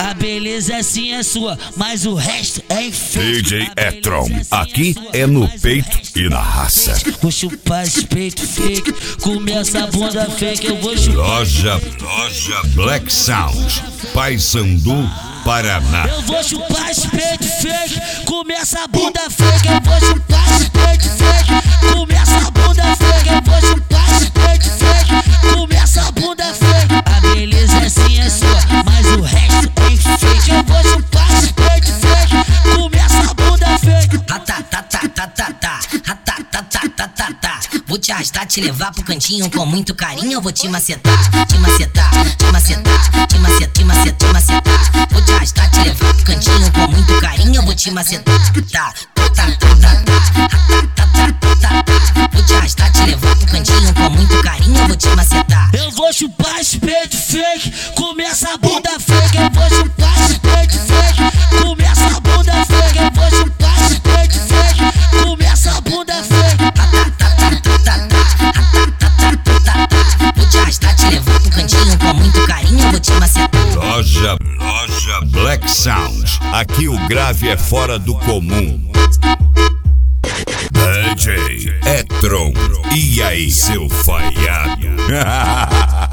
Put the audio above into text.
A beleza assim é sua, mas o resto é enfeite. DJ Etron, aqui é no peito e na raça. Vou chupar esse peito fake, comer essa bunda fake, eu vou chupar. Loja Black Sound, Paysandu, Paraná. Eu vou chupar esse peito fake, comer essa bunda fake, eu vou chupar esse peito fake, comer essa bunda fake, eu vou chupar esse peito fake, comer essa bunda fake. A beleza assim é sua, mas o resto é enfeite. Eu vou chupar esse peito fake, comer essa bunda fake. Vou te arrastar, te levar pro cantinho com muito carinho. Eu vou te macetar, te macetar, te macetar, te macetar, te macetar, te macetar. Vou te arrastar, te levar pro cantinho com muito carinho. Eu vou te macetar, Vou te arrastar, te levar pro cantinho com muito carinho. Eu vou te macetar. Eu vou chupar esse peito fake, comer essa bunda fake. Eu vou chupar esse peito fake, comer essa bunda fake. Eu vou chupar esse peito fake, comer essa bunda fake. Vou te arrastar, te levar pro cantinho com muito carinho. Eu vou te macetar. Loja Black Sound, aqui o grave é fora do comum. DJ Etron, e aí seu falhado?